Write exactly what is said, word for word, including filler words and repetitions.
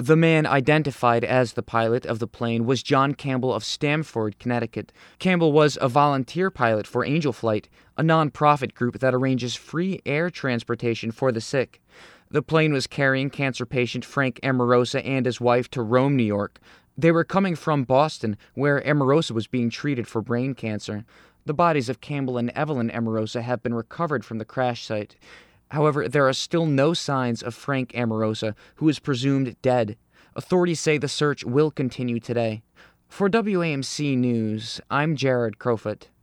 The man identified as the pilot of the plane was John Campbell of Stamford, Connecticut. Campbell was a volunteer pilot for Angel Flight, a non-profit group that arranges free air transportation for the sick. The plane was carrying cancer patient Frank Amorosa and his wife to Rome, New York. They were coming from Boston, where Amorosa was being treated for brain cancer. The bodies of Campbell and Evelyn Amorosa have been recovered from the crash site. However, there are still no signs of Frank Amorosa, who is presumed dead. Authorities say the search will continue today. For W A M C News, I'm Jared Crowfoot.